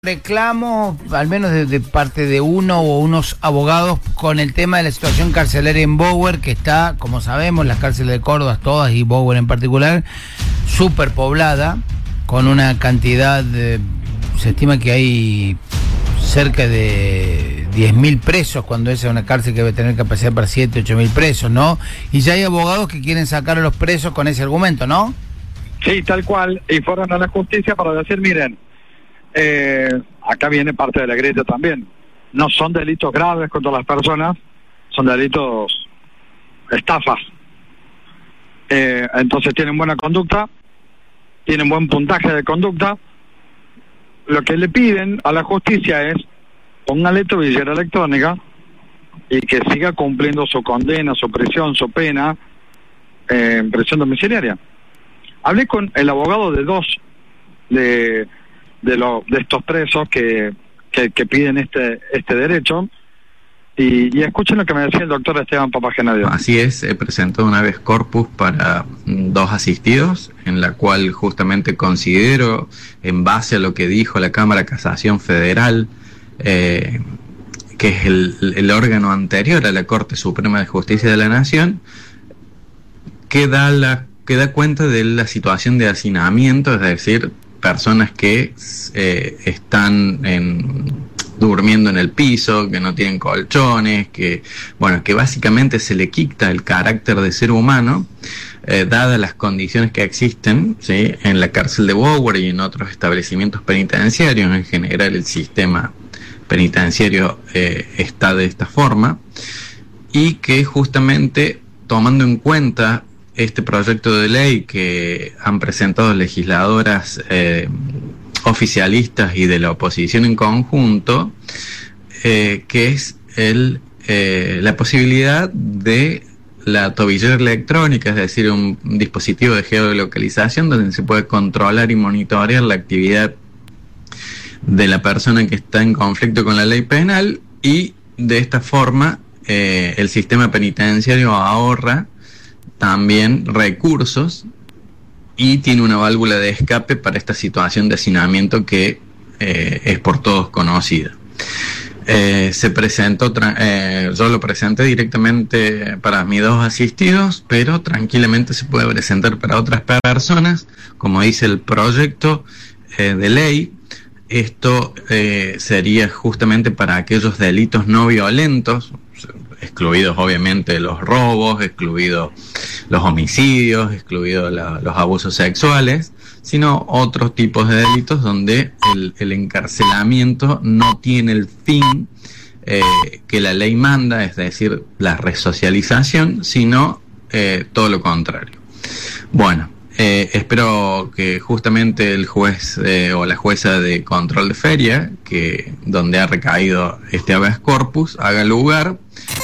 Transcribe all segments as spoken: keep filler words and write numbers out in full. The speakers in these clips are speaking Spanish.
Reclamo, al menos de, de parte de uno o unos abogados, con el tema de la situación carcelaria en Bower, que está, como sabemos, las cárceles de Córdoba todas y Bower en particular, súper poblada, con una cantidad, de, se estima que hay cerca de diez mil presos, cuando esa es una cárcel que debe tener capacidad para siete, ocho mil presos, ¿no? Y ya hay abogados que quieren sacar a los presos con ese argumento, ¿no? Sí, tal cual, y fueron a la justicia para decir, miren, Eh, acá viene parte de la grieta también. No son delitos graves contra las personas, son delitos estafas. Eh, entonces tienen buena conducta, tienen buen puntaje de conducta. Lo que le piden a la justicia es póngale tobillera electrónica y que siga cumpliendo su condena, su prisión, su pena eh, en prisión domiciliaria. Hablé con el abogado de dos de de los de estos presos que, que, que piden este este derecho y, y escuchen lo que me decía el doctor Esteban Papagenadio. Así es, he presentado una vez corpus para dos asistidos, en la cual justamente considero, en base a lo que dijo la Cámara de Casación Federal, eh, que es el, el órgano anterior a la Corte Suprema de Justicia de la Nación, que da la que da cuenta de la situación de hacinamiento, es decir, personas que eh, están en, durmiendo en el piso, que no tienen colchones, que bueno, que básicamente se le quita el carácter de ser humano, eh, dadas las condiciones que existen, ¿sí?, en la cárcel de Bower y en otros establecimientos penitenciarios. En general el sistema penitenciario eh, está de esta forma, y que justamente tomando en cuenta este proyecto de ley que han presentado legisladoras eh, oficialistas y de la oposición en conjunto, eh, que es el eh, la posibilidad de la tobillera electrónica, es decir, un dispositivo de geolocalización donde se puede controlar y monitorear la actividad de la persona que está en conflicto con la ley penal, y de esta forma eh, el sistema penitenciario ahorra también recursos y tiene una válvula de escape para esta situación de hacinamiento que eh, es por todos conocida. Eh, se presentó, eh, yo lo presenté directamente para mis dos asistidos, pero tranquilamente se puede presentar para otras personas, como dice el proyecto eh, de ley. Esto eh, sería justamente para aquellos delitos no violentos, excluidos obviamente los robos, excluidos los homicidios, excluidos la, los abusos sexuales, sino otros tipos de delitos donde el, el encarcelamiento no tiene el fin eh, que la ley manda, es decir, la resocialización, sino eh, todo lo contrario. Bueno, eh, espero que justamente el juez eh, o la jueza de control de feria, que donde ha recaído este habeas corpus, haga lugar.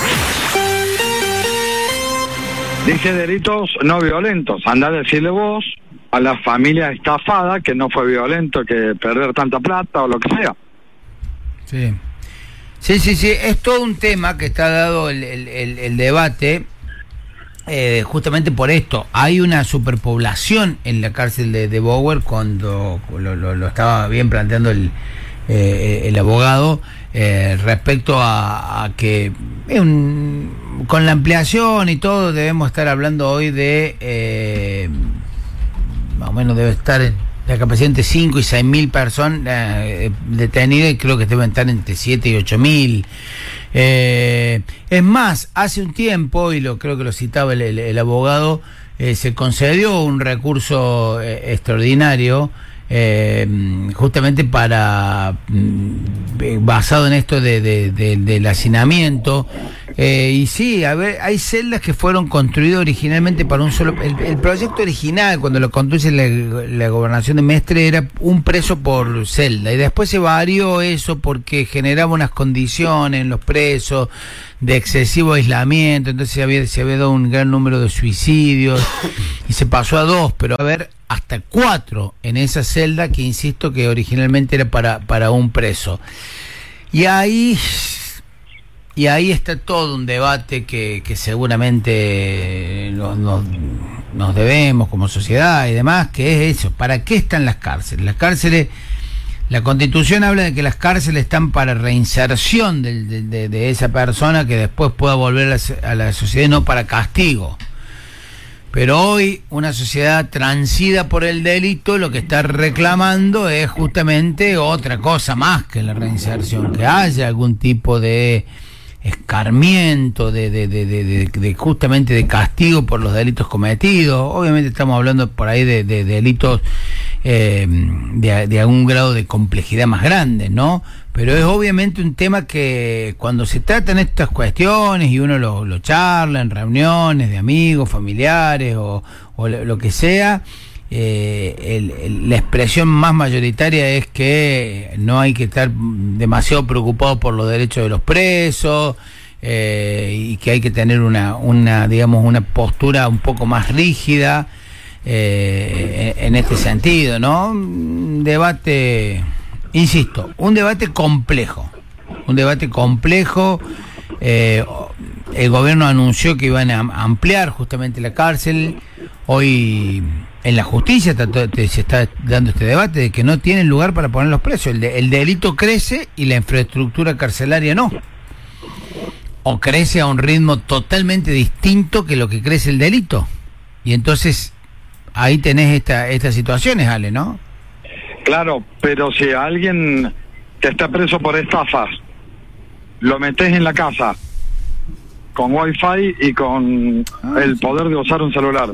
Dice delitos no violentos. Anda a decirle vos a la familia estafada que no fue violento, que perder tanta plata o lo que sea. Sí, sí, sí, sí. Es todo un tema que está dado el, el, el, el debate, eh, justamente por esto. Hay una superpoblación en la cárcel de, de Bower, cuando lo, lo, lo estaba bien planteando el, eh, el abogado, eh, respecto a, a que es un... Con la ampliación y todo, debemos estar hablando hoy de eh, más o menos debe estar en la capacidad entre cinco y seis mil personas eh, detenidas, y creo que deben estar entre siete y ocho mil. Eh, es más, hace un tiempo, y lo creo que lo citaba el, el, el abogado, eh, se concedió un recurso eh, extraordinario, Eh, justamente para mm, basado en esto de, de, de, del hacinamiento, eh, y sí, a ver, hay celdas que fueron construidas originalmente para un solo, el, el proyecto original cuando lo conduce la, la gobernación de Mestre era un preso por celda, y después se varió eso porque generaba unas condiciones en los presos de excesivo aislamiento, entonces había, se había dado un gran número de suicidios y se pasó a dos, pero a ver, hasta cuatro en esa celda que insisto que originalmente era para, para un preso. Y ahí y ahí está todo un debate que, que seguramente nos, nos, nos debemos como sociedad y demás, que es eso, ¿para qué están las cárceles? Las cárceles La Constitución habla de que las cárceles están para reinserción de, de, de, de esa persona que después pueda volver a la, a la sociedad, no para castigo. Pero hoy una sociedad transida por el delito lo que está reclamando es justamente otra cosa más que la reinserción, que haya algún tipo de escarmiento, de, de, de, de, de, de justamente de castigo por los delitos cometidos. Obviamente estamos hablando por ahí de, de, de delitos eh, de, de algún grado de complejidad más grande, ¿no? Pero es obviamente un tema que cuando se tratan estas cuestiones y uno lo, lo charla en reuniones de amigos, familiares o, o lo que sea, eh, el, el, la expresión más mayoritaria es que no hay que estar demasiado preocupado por los derechos de los presos, eh, y que hay que tener una, una, digamos, una postura un poco más rígida eh, en este sentido, ¿no? Un debate... Insisto, un debate complejo, un debate complejo. Eh, el gobierno anunció que iban a ampliar justamente la cárcel. Hoy en la justicia se está dando este debate de que no tienen lugar para poner los presos. El, de, el delito crece y la infraestructura carcelaria no. O crece a un ritmo totalmente distinto que lo que crece el delito. Y entonces ahí tenés esta, estas situaciones, Ale, ¿no? Claro, pero si alguien que está preso por estafas lo metes en la casa con wifi y con ah, el poder de usar un celular,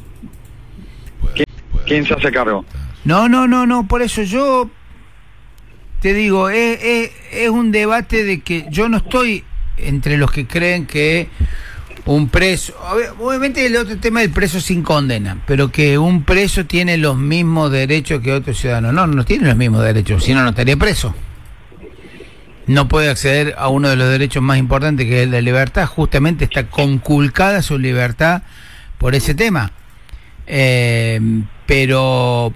¿quién, ¿quién se hace cargo? No, no, no, no, por eso yo te digo, es, es, es un debate de que yo no estoy entre los que creen que un preso, obviamente el otro tema del preso sin condena, pero que un preso tiene los mismos derechos que otro ciudadano. No, no tiene los mismos derechos, si no, no estaría preso. No puede acceder a uno de los derechos más importantes, que es el de libertad. Justamente está conculcada su libertad por ese tema. Eh, pero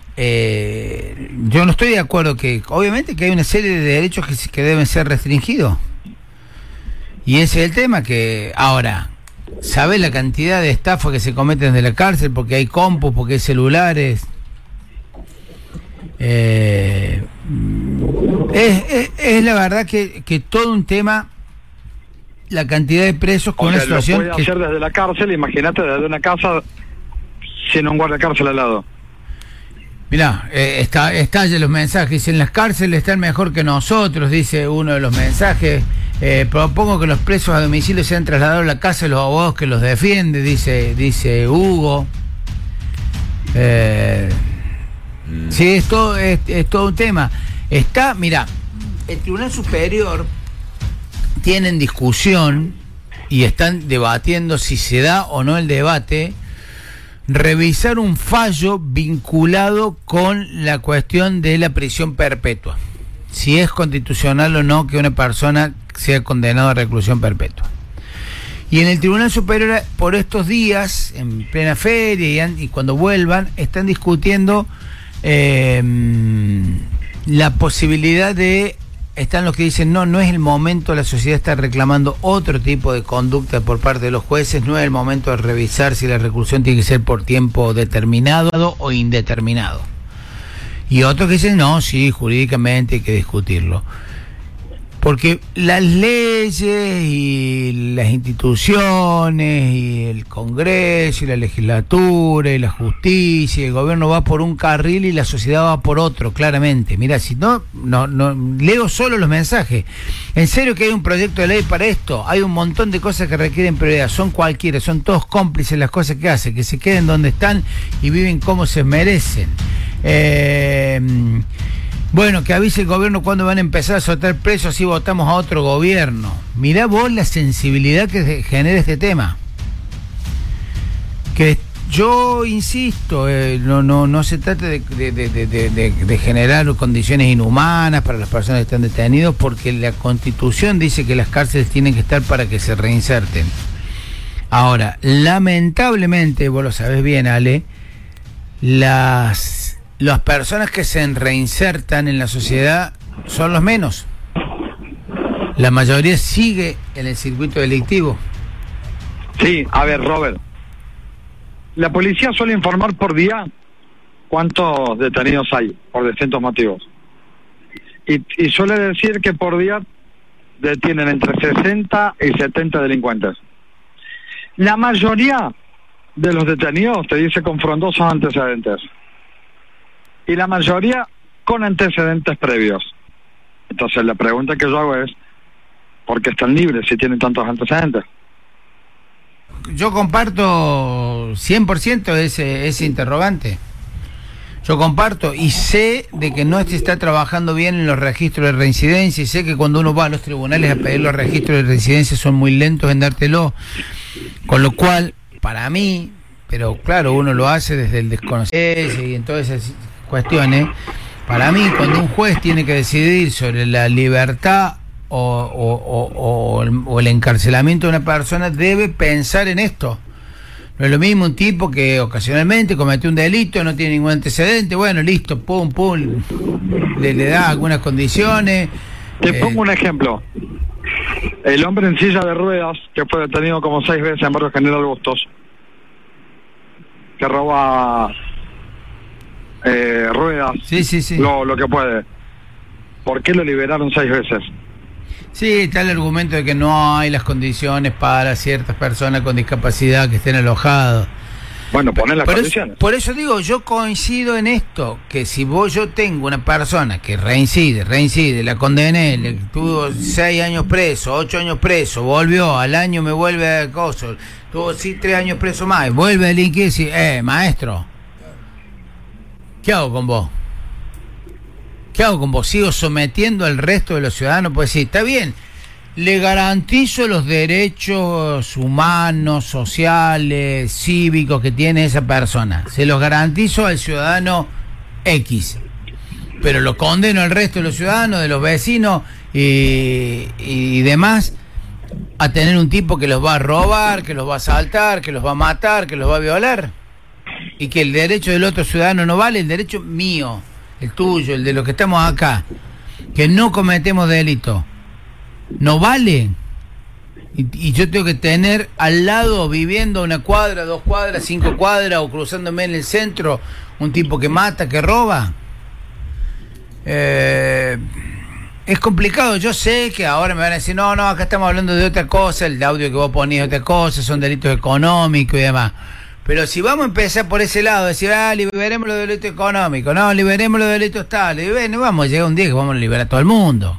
eh, yo no estoy de acuerdo que, obviamente que hay una serie de derechos que, que deben ser restringidos. Y ese es el tema, que ahora, ¿sabés la cantidad de estafas que se cometen desde la cárcel? Porque hay compus, porque hay celulares. Eh, es, es, es la verdad que, que todo un tema, la cantidad de presos con o sea, una situación... lo puede que... hacer desde la cárcel, imagínate desde una casa sin un guardacárcel al lado. Mirá, eh, está, estalla los mensajes, dicen las cárceles están mejor que nosotros, dice uno de los mensajes. Eh, propongo que los presos a domicilio sean trasladados a la casa de los abogados que los defiende, dice dice Hugo. Eh, mm. Sí, es todo, es, es todo un tema. Está, mira, el Tribunal Superior tiene en discusión y están debatiendo si se da o no el debate, revisar un fallo vinculado con la cuestión de la prisión perpetua. Si es constitucional o no que una persona sea condenada a reclusión perpetua. Y en el Tribunal Superior, por estos días, en plena feria y, y cuando vuelvan, están discutiendo eh, la posibilidad de... Están los que dicen, no, no es el momento, la sociedad está reclamando otro tipo de conducta por parte de los jueces, no es el momento de revisar si la reclusión tiene que ser por tiempo determinado o indeterminado. Y otros que dicen, no, sí, jurídicamente hay que discutirlo. Porque las leyes y las instituciones y el Congreso y la legislatura y la justicia y el gobierno va por un carril y la sociedad va por otro, claramente. Mira, si no, no, no leo solo los mensajes. En serio que hay un proyecto de ley para esto. Hay un montón de cosas que requieren prioridad. Son cualquiera, son todos cómplices las cosas que hacen, que se queden donde están y viven como se merecen. Eh... Bueno, que avise el gobierno cuando van a empezar a soltar presos, así votamos a otro gobierno. Mirá vos la sensibilidad que genera este tema. Que yo insisto, eh, no no no se trata de, de, de, de, de, de generar condiciones inhumanas para las personas que están detenidos, porque la Constitución dice que las cárceles tienen que estar para que se reinserten. Ahora, lamentablemente, vos lo sabés bien, Ale, las... Las personas que se reinsertan en la sociedad son los menos. La mayoría sigue en el circuito delictivo. Sí, a ver, Robert. La policía suele informar por día cuántos detenidos hay por distintos motivos. y, y suele decir que por día detienen entre sesenta y setenta delincuentes. La mayoría de los detenidos te dice con frondosos antecedentes. Y la mayoría con antecedentes previos. Entonces la pregunta que yo hago es, ¿por qué están libres si tienen tantos antecedentes? Yo comparto cien por ciento ese, ese interrogante. Yo comparto y sé de que no se está trabajando bien en los registros de reincidencia, y sé que cuando uno va a los tribunales a pedir los registros de reincidencia son muy lentos en dártelo, con lo cual, para mí, pero claro, uno lo hace desde el desconocimiento y en todas esas cuestiones, para mí cuando un juez tiene que decidir sobre la libertad o, o, o, o, el, o el encarcelamiento de una persona, debe pensar en esto. No es lo mismo un tipo que ocasionalmente cometió un delito, no tiene ningún antecedente, bueno, listo, pum, pum, le, le da algunas condiciones. Te eh, pongo un ejemplo. El hombre en silla de ruedas, que fue detenido como seis veces en Barrio General Bustos, que roba eh, ruedas, sí, sí, sí. Lo, lo que puede. ¿Por qué lo liberaron seis veces? Sí, está el argumento de que no hay las condiciones para ciertas personas con discapacidad que estén alojados. Bueno, poner las por condiciones. Eso, por eso digo, yo coincido en esto, que si vos yo tengo una persona que reincide, reincide, la condené, le tuvo seis años preso, ocho años preso, volvió, al año me vuelve a acoso, tuvo sí tres años preso más, vuelve a delinquir y dice, eh, maestro, ¿qué hago con vos? ¿Qué hago con vos? ¿Sigo sometiendo al resto de los ciudadanos? Pues sí, está bien, le garantizo los derechos humanos, sociales, cívicos que tiene esa persona. Se los garantizo al ciudadano X. Pero lo condeno al resto de los ciudadanos, de los vecinos y, y demás, a tener un tipo que los va a robar, que los va a asaltar, que los va a matar, que los va a violar. Y que el derecho del otro ciudadano no vale, el derecho mío, el tuyo, el de los que estamos acá, que no cometemos delito, no vale. Y, y yo tengo que tener al lado, viviendo a una cuadra, dos cuadras, cinco cuadras, o cruzándome en el centro, un tipo que mata, que roba. Eh, es complicado. Yo sé que ahora me van a decir, no, no, acá estamos hablando de otra cosa, el audio que vos ponís de otra cosa, son delitos económicos y demás. Pero si vamos a empezar por ese lado, decir, ah, liberemos los delitos económicos, no, liberemos los delitos tales, y bueno, vamos a llegar un día que vamos a liberar a todo el mundo.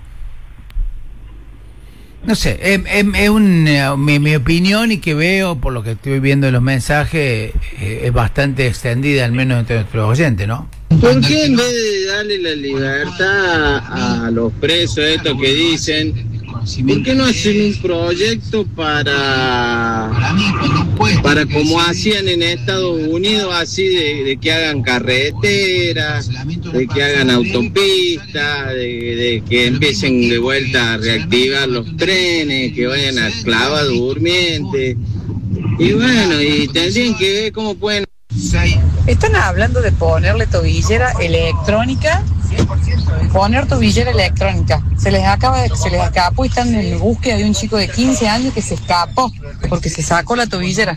No sé, es, es, es un, mi, mi opinión, y que veo, por lo que estoy viendo en los mensajes, eh, es bastante extendida, al menos entre nuestros oyentes, ¿no? ¿Por qué en vez de darle la libertad a los presos, estos que dicen, por qué no hacen un proyecto para, para como hacían en Estados Unidos, así de, de que hagan carreteras, de que hagan autopistas, de, de que empiecen de vuelta a reactivar los trenes, que vayan a clavar durmientes? Y bueno, y tendrían que ver cómo pueden... Están hablando de ponerle tobillera electrónica, poner tobillera electrónica. Se les acaba de, se les escapó y están en búsqueda de un chico de quince años que se escapó porque se sacó la tobillera.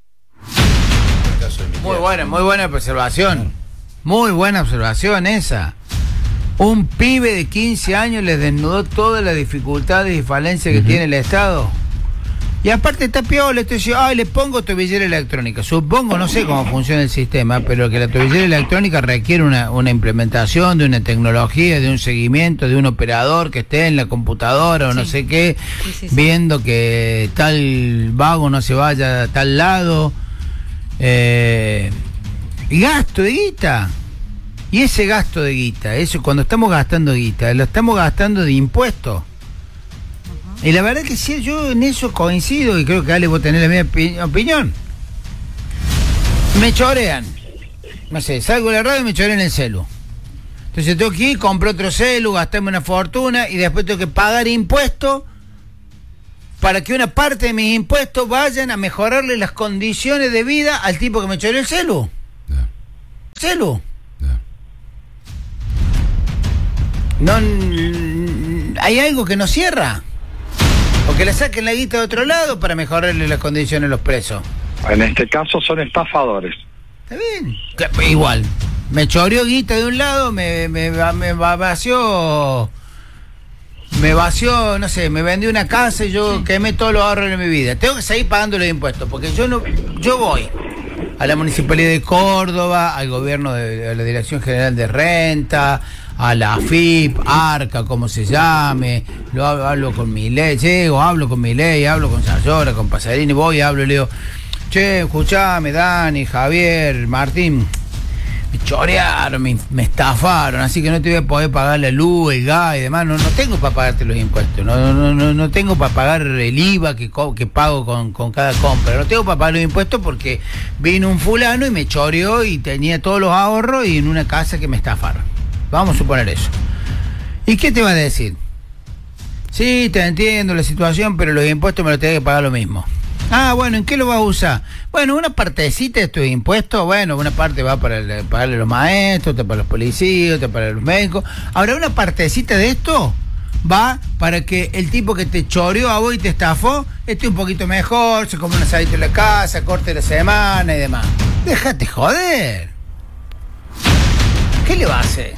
Muy buena, muy buena observación. Muy buena observación esa. Un pibe de quince años les desnudó todas las dificultades y falencias que uh-huh. tiene el Estado. Y aparte está piola, esto dice, ay, le pongo tobillera electrónica. Supongo, no sé cómo funciona el sistema, pero que la tobillera electrónica requiere una, una implementación de una tecnología, de un seguimiento, de un operador que esté en la computadora o sí. no sé qué, sí, sí, sí. viendo que tal vago no se vaya a tal lado. Eh, y gasto de guita. Y ese gasto de guita, eso cuando estamos gastando guita, lo estamos gastando de impuestos. Y la verdad que sí, yo en eso coincido, y creo que Ale vos tenés la misma opinión. Me chorean. No sé, salgo de la radio y me chorean el celu. Entonces tengo que ir, compro otro celu, gastarme una fortuna, y después tengo que pagar impuestos para que una parte de mis impuestos vayan a mejorarle las condiciones de vida al tipo que me choreó el celu. Yeah. ¿Celu? Yeah. No, hay algo que no cierra. O que le saquen la guita de otro lado para mejorarle las condiciones a los presos. En este caso son estafadores. Está bien. Igual. Me choreó guita de un lado, me, me, me vació me vació, no sé, me vendí una casa y yo sí. quemé todos los ahorros de mi vida. Tengo que seguir pagando los impuestos, porque yo no, yo voy a la Municipalidad de Córdoba, al gobierno de, a la Dirección General de Renta, a la A F I P, ARCA, como se llame, lo hablo, hablo con Milei, llego, hablo con Milei, hablo con Sayora, con Pasarini, voy, hablo y le digo, che, escuchame, Dani, Javier, Martín, me chorearon, me, me estafaron, así que no te voy a poder pagar la luz, el gas y demás, no, no tengo para pagarte los impuestos, no, no, no, no tengo para pagar el I V A que, que pago con, con cada compra, no tengo para pagar los impuestos porque vino un fulano y me choreó y tenía todos los ahorros y en una casa que me estafaron. Vamos a suponer eso. ¿Y qué te va a decir? Sí, te entiendo la situación, pero los impuestos me los tenés que pagar lo mismo. Ah, bueno, ¿en qué lo vas a usar? Bueno, una partecita de estos impuestos, bueno, una parte va para el, pagarle a los maestros, otra para los policías, otra para los médicos. Ahora, una partecita de esto va para que el tipo que te choreó a vos y te estafó esté un poquito mejor, se come un asadito en la casa, corte la semana y demás. Déjate joder. ¿Qué le va a hacer?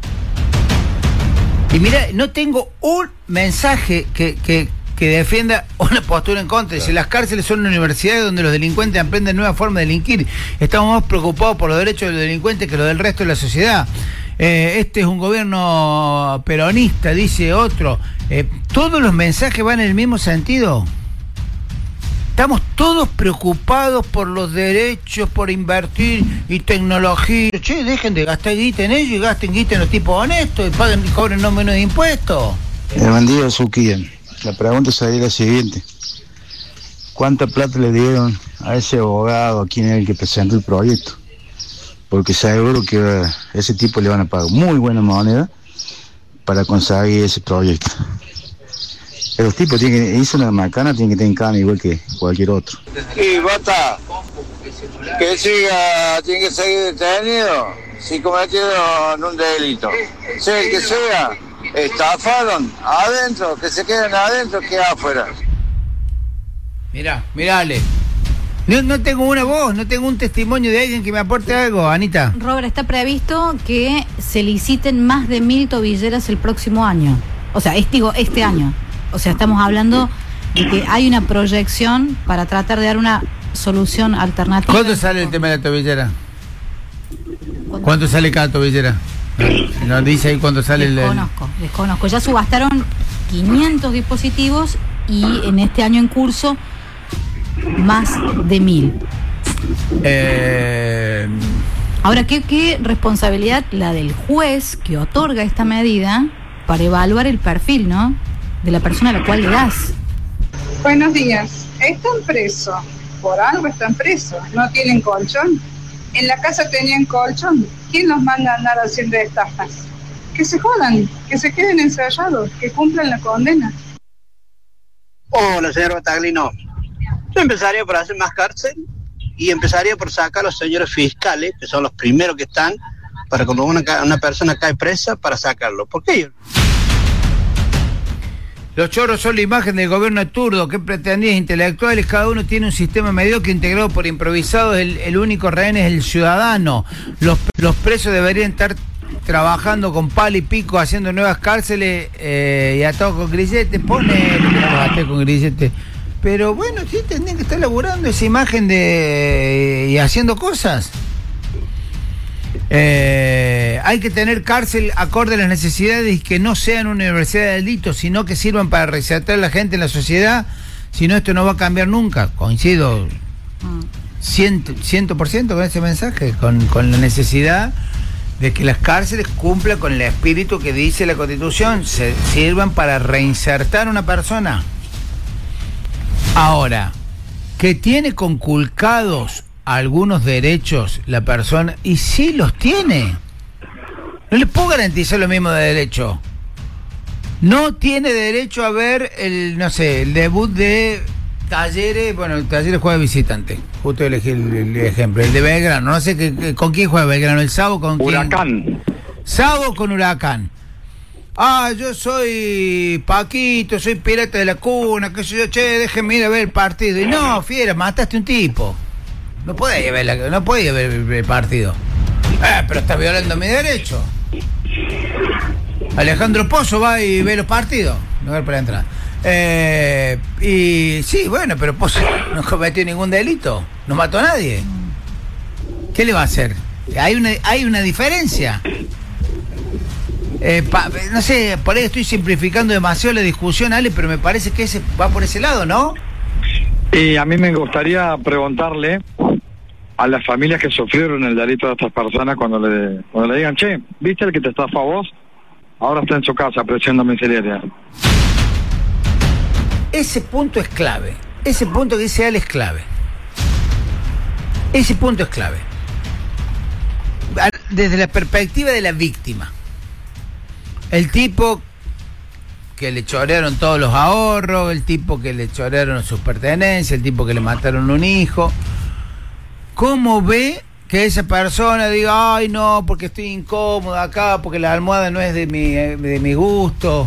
Y mira, no tengo un mensaje que, que, que defienda una postura en contra. Dice, las cárceles son universidades donde los delincuentes aprenden nuevas formas de delinquir. Estamos más preocupados por los derechos de los delincuentes que los del resto de la sociedad. Eh, este es un gobierno peronista, dice otro. Eh, ¿Todos los mensajes van en el mismo sentido? Estamos todos preocupados por los derechos, por invertir y tecnología. Che, dejen de gastar guita en ellos y gasten guita en los tipos honestos y paguen y cobren no menos de impuestos. El bandido Suquía. La pregunta sería la siguiente. ¿Cuánta plata le dieron a ese abogado, a quien es el que presentó el proyecto? Porque seguro que a ese tipo le van a pagar muy buena moneda para conseguir ese proyecto. Los tipos tienen que, hizo una macana, tienen que tener cana igual que cualquier otro. Y basta, que siga, tiene que seguir detenido si cometieron un delito. Sea el que sea, estafaron adentro, que se queden adentro, que afuera. Mirá, mirale. No, no tengo una voz, no tengo un testimonio de alguien que me aporte algo, Anita. Robert, está previsto que se liciten más de mil tobilleras el próximo año. O sea, este, digo, este año. O sea, estamos hablando de que hay una proyección para tratar de dar una solución alternativa. ¿Cuánto sale el tema de la tobillera? ¿Cuánto sale cada tobillera? ¿Nos dice ahí cuánto sale el...? Desconozco, desconozco. Ya subastaron quinientos dispositivos y en este año en curso más de mil. Eh... Ahora, ¿qué, qué responsabilidad la del juez que otorga esta medida para evaluar el perfil, ¿no?, de la persona a la cual le das? Buenos días. Están presos. Por algo están presos. No tienen colchón. En la casa tenían colchón. ¿Quién los manda a andar haciendo estafas? Que se jodan, que se queden encerrados, que cumplan la condena. Hola, señor Bataglino. Yo empezaría por hacer más cárcel y empezaría por sacar a los señores fiscales, que son los primeros que están, para cuando una, una persona cae presa, para sacarlo. ¿Por qué ellos? Los chorros son la imagen del gobierno turdo. ¿Qué pretendías intelectuales? Cada uno tiene un sistema mediocre integrado por improvisados. El, el único rehén es el ciudadano. Los, los presos deberían estar trabajando con palo y pico, haciendo nuevas cárceles eh, y atados con grilletes. Pone los con grilletes. Pero bueno, sí tendrían que estar laburando esa imagen de y haciendo cosas. Eh, hay que tener cárcel acorde a las necesidades y que no sean una universidad de delitos, sino que sirvan para reinsertar a la gente en la sociedad. Si no, esto no va a cambiar nunca. Coincido ciento por ciento con ese mensaje, con, con la necesidad de que las cárceles cumplan con el espíritu que dice la Constitución, se sirvan para reinsertar a una persona. Ahora, que tiene conculcados algunos derechos la persona, y sí los tiene. No le puedo garantizar lo mismo de derecho. No tiene derecho a ver el, no sé, el debut de Talleres, bueno, el Talleres juega de visitante. Justo elegí el, el ejemplo, el de Belgrano, no sé qué, con quién juega Belgrano, el Sabo con quién. Huracán. Sabo con Huracán. Ah, yo soy Paquito, soy pirata de la cuna, qué sé yo, che, déjenme ir a ver el partido. Y no, fiera, mataste un tipo. No podía ver, la, no podía ver el, el partido. Eh, pero estás violando mi derecho. Alejandro Pozo va y ve los partidos. lugar para la entrada. Eh, y sí, bueno, pero pues, no cometió ningún delito, no mató a nadie. ¿Qué le va a hacer? Hay una, hay una diferencia. Eh, pa, no sé, por ahí estoy simplificando demasiado la discusión, Ale, pero me parece que ese va por ese lado, ¿no? Y a mí me gustaría preguntarle a las familias que sufrieron el delito de estas personas cuando le, cuando le digan, che, ¿viste el que te estafó a vos? Ahora está en su casa, presión domiciliaria. Ese punto es clave. Ese punto que dice Ale es clave. Ese punto es clave. Desde la perspectiva de la víctima. El tipo que le chorearon todos los ahorros, el tipo que le chorearon sus pertenencias, el tipo que le mataron un hijo. ¿Cómo ve que esa persona diga, ay no, porque estoy incómodo acá, porque la almohada no es de mi, de mi gusto?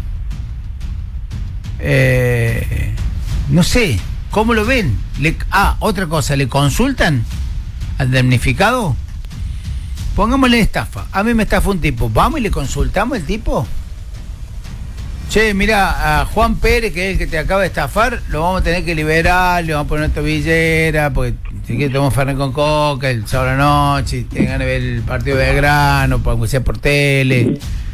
Eh, no sé, ¿cómo lo ven? Le, ah, otra cosa, ¿le consultan al damnificado? Pongámosle estafa. A mí me estafa un tipo. ¿Vamos y le consultamos al tipo? Che, mira, a Juan Pérez, que es el que te acaba de estafar, lo vamos a tener que liberar, le vamos a poner una tobillera, porque si quieres tomamos Fernet con coca el sábado a la noche, y tengan que ver el partido de Belgrano, aunque sea por tele.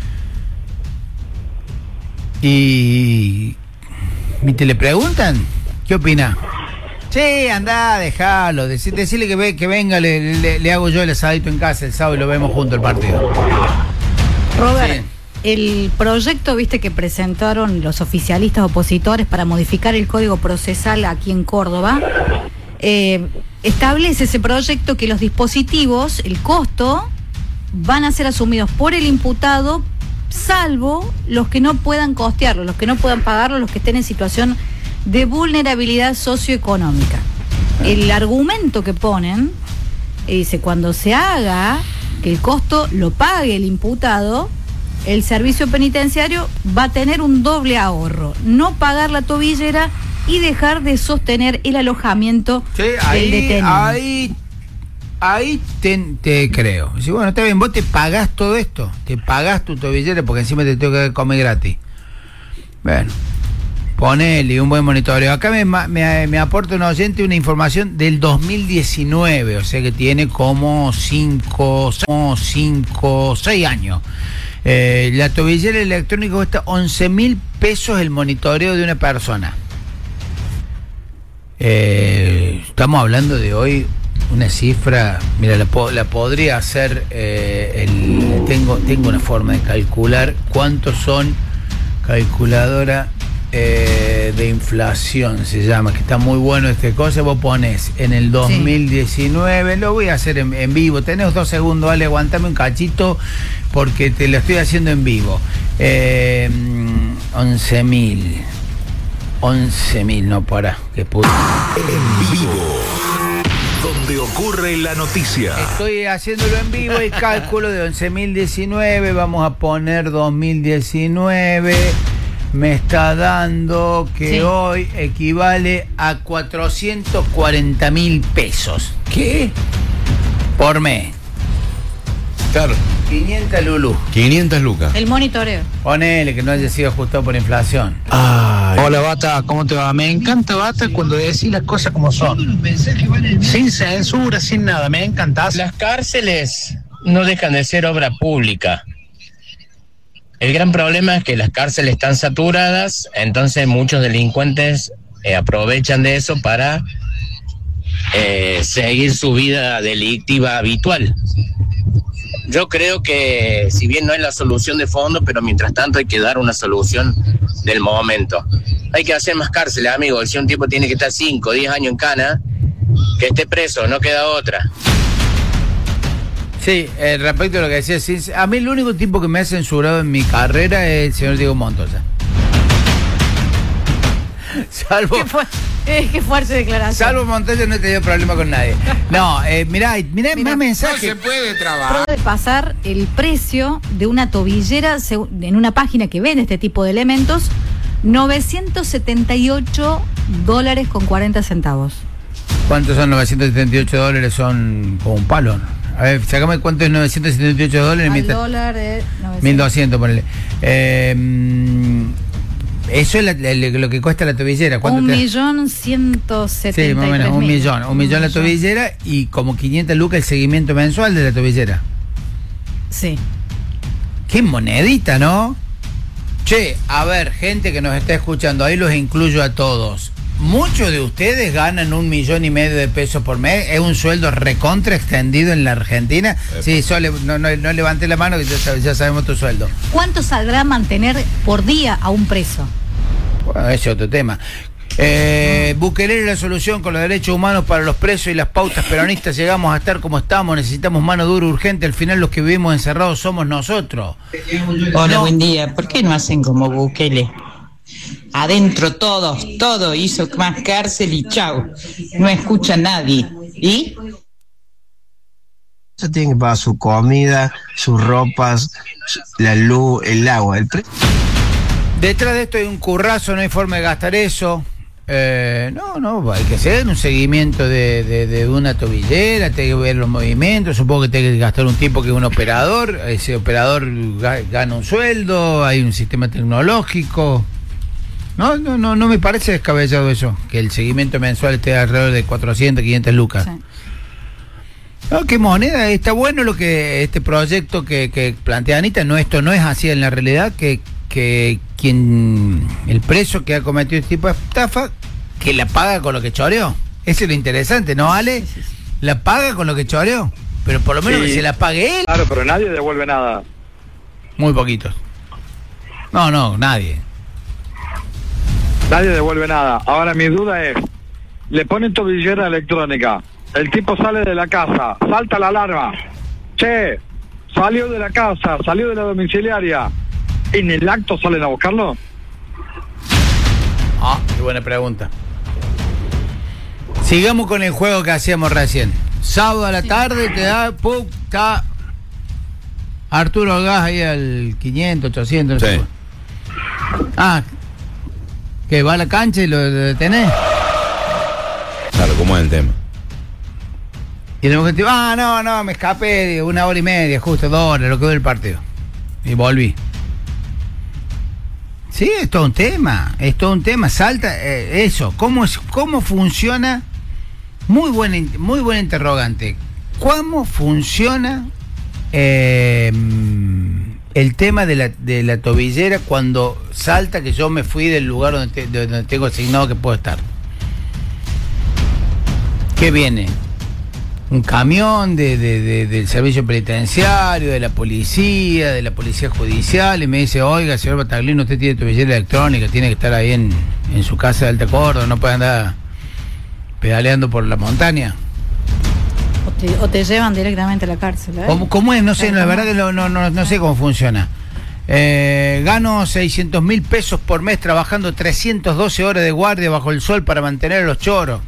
Y... ¿Viste? Le preguntan, ¿qué opina? Sí, andá, dejalo, Dec- decirle que, ve, que venga, le, le, le hago yo el asadito en casa el sábado y lo vemos junto el partido. Robert, Sí. el proyecto, viste, que presentaron los oficialistas opositores para modificar el Código Procesal aquí en Córdoba, eh, establece ese proyecto que los dispositivos, el costo, van a ser asumidos por el imputado, salvo los que no puedan costearlo, los que no puedan pagarlo, los que estén en situación de vulnerabilidad socioeconómica. El argumento que ponen dice, cuando se haga que el costo lo pague el imputado, el servicio penitenciario va a tener un doble ahorro: no pagar la tobillera y dejar de sostener el alojamiento Sí, del ahí, detenido. ahí, ahí te, te creo. Si bueno, está bien, vos te pagás todo esto, te pagás tu tobillera porque encima te tengo que comer gratis. Bueno, ponele un buen monitoreo. Acá me, me, me aporta un oyente una información del dos mil diecinueve, o sea que tiene como cinco, cinco, seis años. Eh, la tobillera electrónica cuesta once mil pesos el monitoreo de una persona. Eh, estamos hablando de hoy una cifra, mira, la, po- la podría hacer, eh, el, tengo, tengo una forma de calcular cuántos son, calculadora eh, de inflación se llama, que está muy bueno este cosa. Vos pones en el dos mil diecinueve, sí. Lo voy a hacer en, en vivo, tenés dos segundos, vale, aguantame un cachito porque te lo estoy haciendo en vivo. eh, once mil once mil, no, para, que puto. En vivo, donde ocurre la noticia. Estoy haciéndolo en vivo, el cálculo de once mil diecinueve, vamos a poner dos mil diecinueve, me está dando que sí. Hoy equivale a cuatrocientos cuarenta mil pesos. ¿Qué? Por mes. Claro. quinientas lulú. quinientas lucas. El monitoreo. Ponele que no haya sido ajustado por inflación. Ay. Hola Bata, ¿cómo te va? Me encanta Bata cuando decís las cosas como son. Sin censura, sin nada, me encanta. Las cárceles no dejan de ser obra pública. El gran problema es que las cárceles están saturadas, entonces muchos delincuentes eh, aprovechan de eso para eh, seguir su vida delictiva habitual. Yo creo que, si bien no es la solución de fondo, pero mientras tanto hay que dar una solución del momento. Hay que hacer más cárceles, amigos. Si un tipo tiene que estar cinco, diez años en cana, que esté preso, no queda otra. Sí, eh, respecto a lo que decía, sí, a mí el único tipo que me ha censurado en mi carrera es el señor Diego Montoya. Salvo... ¿Qué fue? Eh, qué fuerte declaración. Salvo Montoya, no he tenido problema con nadie. No, eh, mirá, mirá, mirá más mensajes. No se puede trabajar. Puede pasar el precio de una tobillera en una página que vende este tipo de elementos, novecientos setenta y ocho dólares con cuarenta centavos. ¿Cuántos son novecientos setenta y ocho dólares? Son como un palo. A ver, sacame cuánto es novecientos setenta y ocho dólares. Al Mientras... dólar de novecientos. mil doscientos, ponele. Eh, eso es la, la, lo que cuesta la tobillera. Un te... millón ciento setenta y tres Sí, más o menos, un mil. millón. Un, un millón la tobillera y como quinientas lucas el seguimiento mensual de la tobillera. Sí. Qué monedita, ¿no? Che, a ver, gente que nos está escuchando, ahí los incluyo a todos. Muchos de ustedes ganan un millón y medio de pesos por mes. Es un sueldo recontra extendido en la Argentina. Epa. Sí, Sole, no, no, no levante la mano que ya, ya sabemos tu sueldo. ¿Cuánto saldrá mantener por día a un preso? Bueno, ese es otro tema. Eh, Bukele la solución con los derechos humanos para los presos y las pautas peronistas. Llegamos a estar como estamos, necesitamos mano dura urgente. Al final los que vivimos encerrados somos nosotros. Hola, no. Buen día. ¿Por qué no hacen como Bukele? Adentro todos, todo hizo más cárcel y chau. No escucha a nadie. ¿Y? Se tiene que pagar su comida, sus ropas, la luz, el agua. El pre... Detrás de esto hay un currazo, no hay forma de gastar eso. Eh, no, no, hay que hacer un seguimiento de, de, de una tobillera, tiene que ver los movimientos, supongo que tiene que gastar un tipo que es un operador, ese operador gana un sueldo, hay un sistema tecnológico. No, no, no, no me parece descabellado eso, que el seguimiento mensual esté alrededor de cuatrocientas, quinientas lucas. Sí. No, qué moneda, está bueno lo que este proyecto que, que plantea Anita, no, esto no es así en la realidad, que, que quien, el preso que ha cometido este tipo de estafa, que la paga con lo que choreó. Eso es lo interesante, ¿no, Ale? Sí, sí, sí. La paga con lo que choreó, pero por lo menos sí, que se la pague él. Claro, pero nadie devuelve nada. Muy poquitos. No, no, nadie. Nadie devuelve nada. Ahora mi duda es, le ponen tobillera electrónica, el tipo sale de la casa, salta la alarma, che, salió de la casa, salió de la domiciliaria, ¿en el acto salen a buscarlo? Ah, qué buena pregunta. Sigamos con el juego que hacíamos recién. Sábado a la tarde te da, pum, está Arturo Gas ahí al quinientos, ochocientos, no sí. sé. Ah, que va a la cancha y lo detenés. Claro, ¿cómo es el tema? Y el objetivo, ah, no, no, me escapé de una hora y media, justo dos horas, lo que dio el partido. Y volví. Sí, es todo un tema, es todo un tema, salta, eh, eso, ¿cómo, es, cómo funciona? Muy buena, muy buen interrogante. ¿Cómo funciona eh, el tema de la, de la tobillera cuando salta que yo me fui del lugar donde, te, donde tengo asignado que puedo estar? ¿Qué viene? Un camión de, de, de, del servicio penitenciario, de la policía, de la policía judicial, y me dice, oiga, señor Bataglino, usted tiene tobillera electrónica, tiene que estar ahí en, en su casa de Alta Córdoba, no puede andar pedaleando por la montaña. O te, o te llevan directamente a la cárcel, ¿eh? ¿Cómo, cómo es? No sé, la verdad que no, no, no, no sé cómo funciona. Eh, gano seiscientos mil pesos por mes trabajando trescientas doce horas de guardia bajo el sol para mantener a los choros.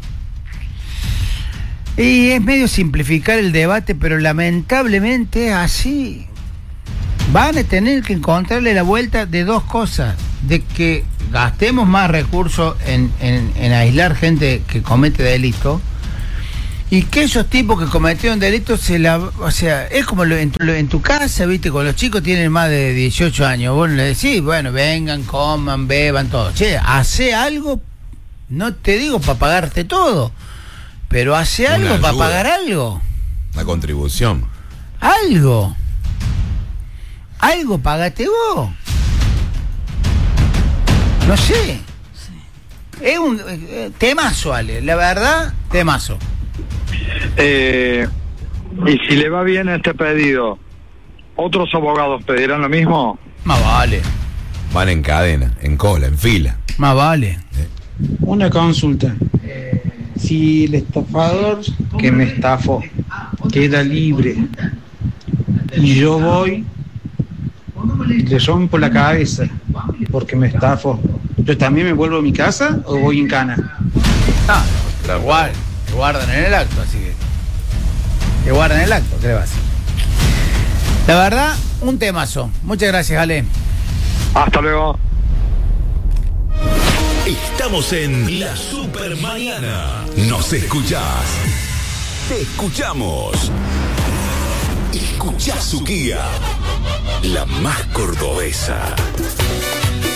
Y es medio simplificar el debate, pero lamentablemente así van a tener que encontrarle la vuelta de dos cosas: de que gastemos más recursos en, en, en aislar gente que comete delito, y que esos tipos que cometieron delitos se la, o sea, es como lo, en, tu, lo, en tu casa, viste, con los chicos tienen más de dieciocho años, vos le decís, bueno, vengan, coman, beban, todo. Che, hace algo, no te digo para pagarte todo, pero hace algo para pagar algo. Una contribución. Algo. Algo pagate vos. No sé. Sí. Es un eh, temazo, Ale. La verdad, temazo. Eh, y si le va bien este pedido, ¿otros abogados pedirán lo mismo? Más vale. Van en cadena, en cola, en fila. Más vale. ¿Eh? Una consulta. Si el estafador que me estafó queda libre y yo voy y le rompo la cabeza porque me estafó, ¿yo también me vuelvo a mi casa o voy en cana? Ah, claro, igual, te guardan en el acto, así que te guardan en el acto, ¿qué le vas a hacer? La verdad, un temazo. Muchas gracias, Ale. Hasta luego. Estamos en La Supermañana. Nos escuchás. Te escuchamos. Escuchá su guía. La más cordobesa.